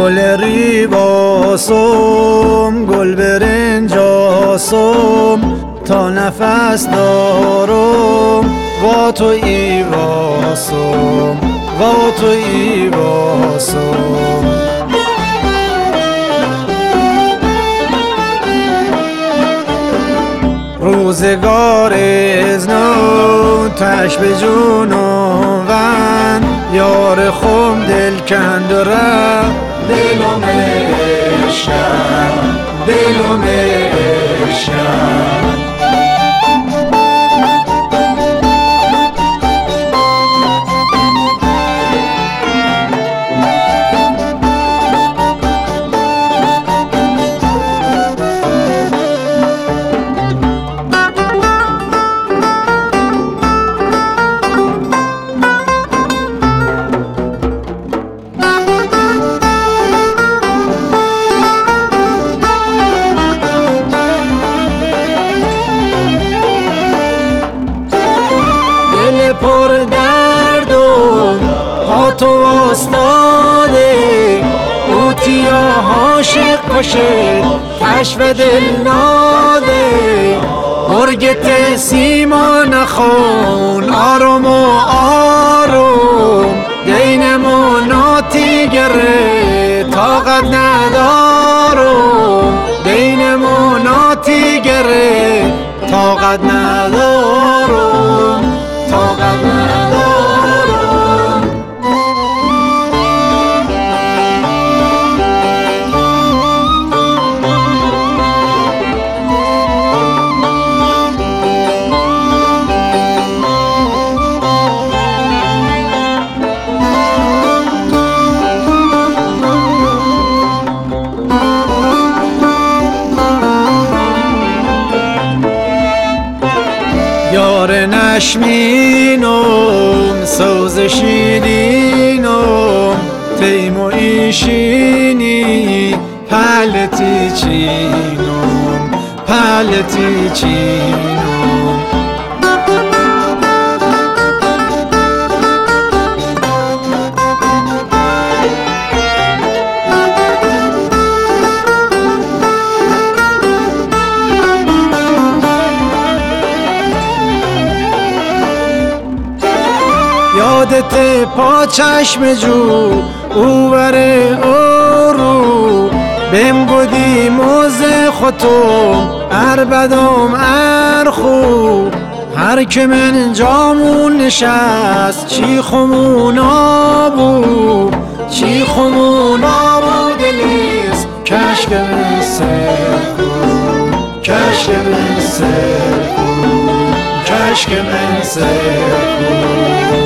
گل ریباسم گل برنجاسم تا نفس دارم وا تو ایواسم وا تو ایواسم روزگار از نو تش به جونم ون یار خم دل کند و رفت دلم عشقم دلم عشقم پر دردم ها تو استاده اوتیا عاشق کشد تش و دل ناده برگت سیما نخون آروم و آروم دینمو ناتی گره طاقت ندارم دینمو ناتی گره طاقت ندارم طاقت ندارم یار نشمینم سوز شیرینم تیم و ایشینی پلتی چینم پلتی چینم یادت پا چشم جو اووره اورو بهم گودی موزه خودم اربدم ارخو هر که من جامون نشست چی خمون آبو چی خمون آبو دلیست کشک من سرخو کشک من سرخو کشک من سرخو